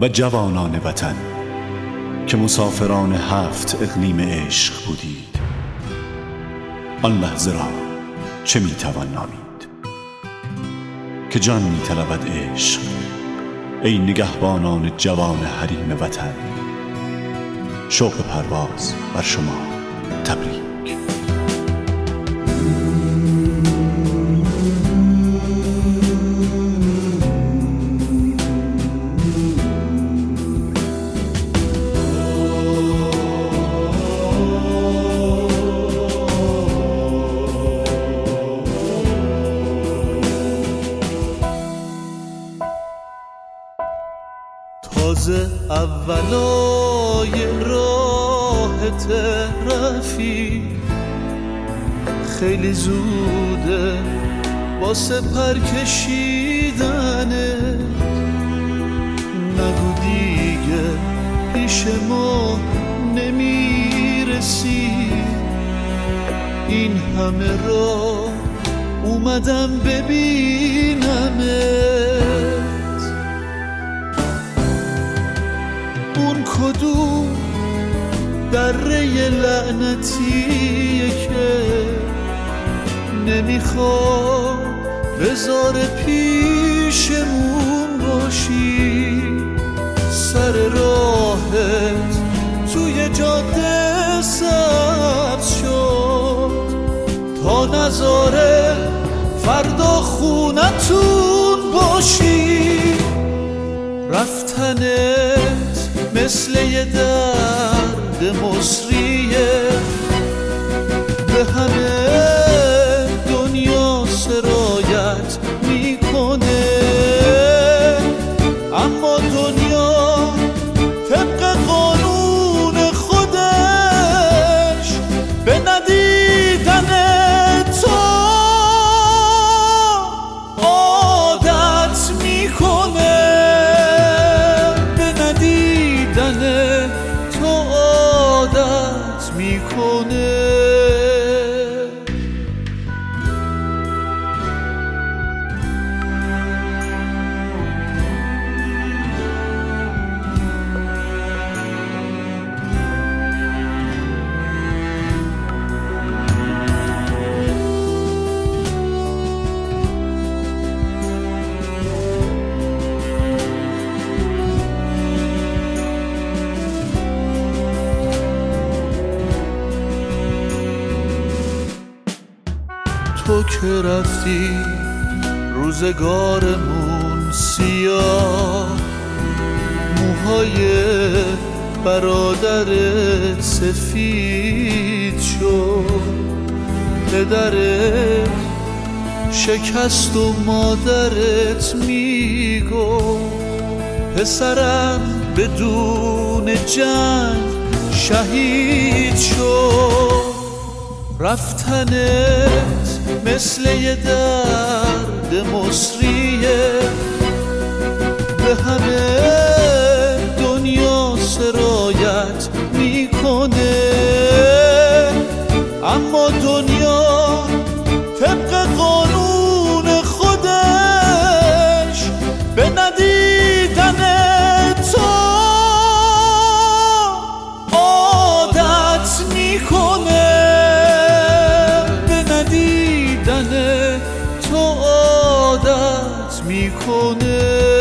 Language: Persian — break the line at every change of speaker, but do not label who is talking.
و جوانان وطن که مسافران 7 اقلیم عشق بودید، آن لحظه را چه میتوان نامید که جان میطلبد عشق. ای نگهبانان جوان حریم وطن، شوق پرواز بر شما تبریک.
تازه اولای راحت رفی، خیلی زوده واسه پر کشیدنه. نگو دیگه پیش ما نمیرسی، این همه راه اومدم ببینمت. اون کدوم دره لعنتیه که نمیخواد بذار پیشمون باشی؟ سر راهت توی جاده سبز شد تا نذاره فردا خونتون باشی. رفتنت مثل یه درد مصریه، به همه دنیا سرایت میکنه. اما دنیا طبق قانون خودش به ندیدن تو عادت میکنه. تو عادت میکنه. تو که رفتی روزگارمون سیاه، موهای برادرت سفید شد. پدرت شکست و مادرت میگفت پسرم بدون جنگ شهید شد. رفتنت مثل یه درد مصریه، به همه دنیا سرایت میکنه. اما دنیا طبق قانون خودش به ندیدن تو عادت میکنه. تو عادت میکنه.